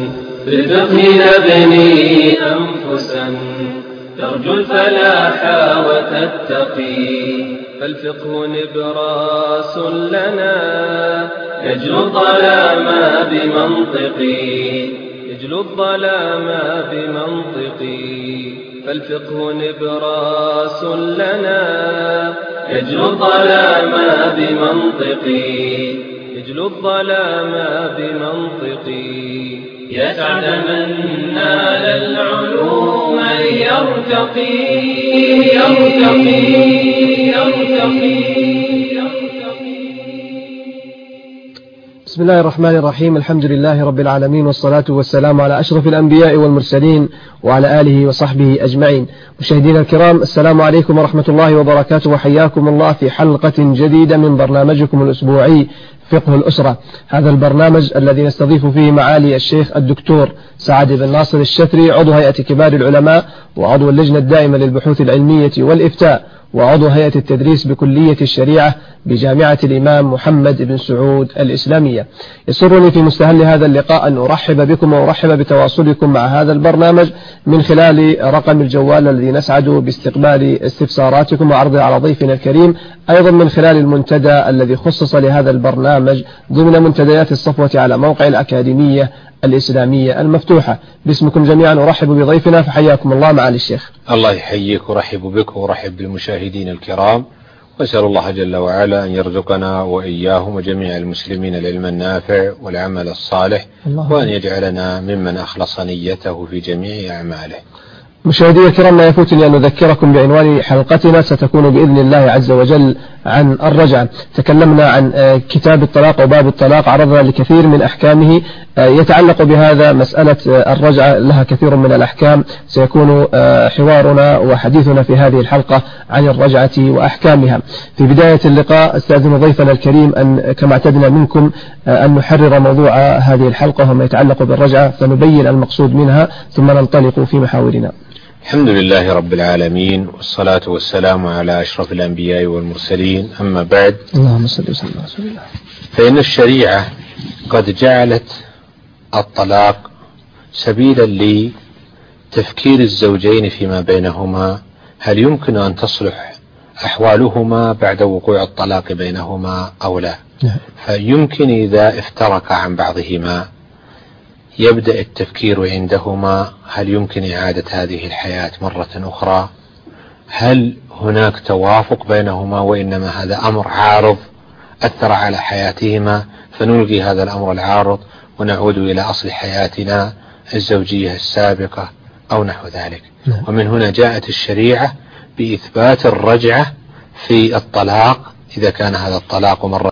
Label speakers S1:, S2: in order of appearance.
S1: بالفقه نبني أنفسا ترجو الفلاح وتتقي، فالفقه نبراس لنا يجلو الظلام بمنطقي، يجلو الظلام بمنطقي. فالفقه نبراس لنا يجلو الظلام بمنطقي، يجلو الظلام بمنطقي. يسعد من نال العلوم يرتقي يرتقي يرتقي.
S2: بسم الله الرحمن الرحيم. الحمد لله رب العالمين، والصلاة والسلام على أشرف الأنبياء والمرسلين وعلى آله وصحبه أجمعين. مشاهدينا الكرام، السلام عليكم ورحمة الله وبركاته، وحياكم الله في حلقة جديدة من برنامجكم الأسبوعي فقه الأسرة. هذا البرنامج الذي نستضيف فيه معالي الشيخ الدكتور سعد بن ناصر الشتري، عضو هيئة كبار العلماء وعضو اللجنة الدائمة للبحوث العلمية والإفتاء وعضو هيئة التدريس بكلية الشريعة بجامعة الإمام محمد بن سعود الإسلامية. يسرني في مستهل هذا اللقاء أن أرحب بكم وأرحب بتواصلكم مع هذا البرنامج من خلال رقم الجوال الذي نسعد باستقبال استفساراتكم وعرضها على ضيفنا الكريم، أيضا من خلال المنتدى الذي خصص لهذا البرنامج ضمن منتديات الصفوة على موقع الأكاديمية الإسلامية المفتوحة. باسمكم جميعا أرحب بضيفنا، فحياكم الله معالي الشيخ.
S3: الله يحييك ورحب بك ورحب بالمشاهدين الكرام، وأسأل الله جل وعلا أن يرزقنا وإياهم وجميع المسلمين العلم النافع والعمل الصالح، وأن يجعلنا ممن أخلص نيته في جميع أعماله.
S2: مشاهدي الكرام، لا يفوتني أن أذكركم بعنوان حلقتنا، ستكون بإذن الله عز وجل عن الرجعة. تكلمنا عن كتاب الطلاق وباب الطلاق، عرضنا لكثير من أحكامه يتعلق بهذا. مسألة الرجعة لها كثير من الأحكام، سيكون حوارنا وحديثنا في هذه الحلقة عن الرجعة وأحكامها. في بداية اللقاء استأذن ضيفنا الكريم أن كما اعتدنا منكم أن نحرر موضوع هذه الحلقة وما يتعلق بالرجعة، فنبين المقصود منها ثم ننطلق في محاورنا.
S3: الحمد لله رب العالمين، والصلاة والسلام على أشرف الأنبياء والمرسلين، أما بعد.
S2: اللهم صل وسلم على رسول الله.
S3: فإن الشريعة قد جعلت الطلاق سبيلا لتفكير الزوجين فيما بينهما، هل يمكن أن تصلح أحوالهما بعد وقوع الطلاق بينهما أو لا. فيمكن إذا افترق عن بعضهما يبدأ التفكير عندهما، هل يمكن إعادة هذه الحياة مرة أخرى؟ هل هناك توافق بينهما، وإنما هذا أمر عارض أثر على حياتهما، فنلغي هذا الأمر العارض ونعود إلى أصل حياتنا الزوجية السابقة أو نحو ذلك. ومن هنا جاءت الشريعة بإثبات الرجعة في الطلاق إذا كان هذا الطلاق مرة